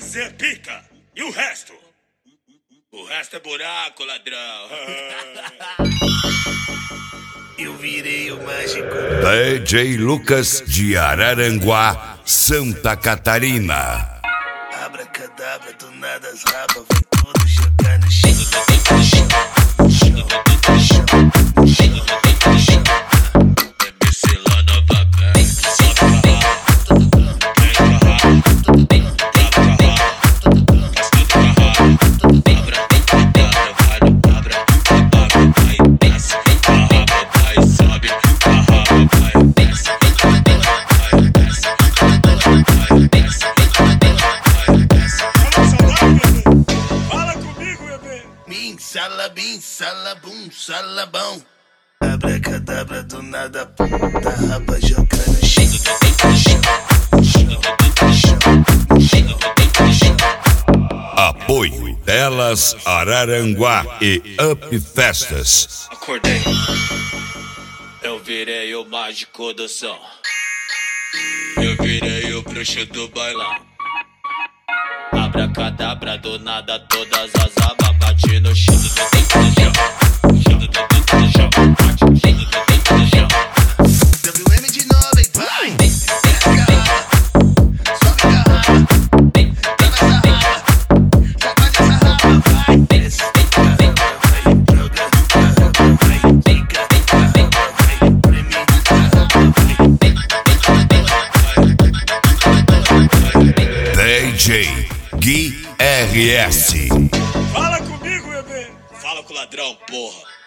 Zé pica. E o resto? O resto é buraco, ladrão. Eu virei o mágico. DJ Lucas de Araranguá, Santa Catarina. Abracadabra, do nada as rabas, vai tudo jogar no chão. Salabim, salabum, salabão. Abracadabra, do nada, puta raba joga no chão. Apoio Telas Araranguá e Up Festas. Acordei. Eu virei o mágico do som. Eu virei o bruxo do bailão. Abracadabra, do nada, todas as abas bate no chão. WM de novo, hein, vai. Desce a raba, sobe a raba, dá nessa raba, sacode essa raba, vai. Desce a raba, vai, joga a raba, vai, pica a raba, vai, preme a raba, vai. DJ Gui RS. Fala comigo, bebê. Fala com o ladrão, porra.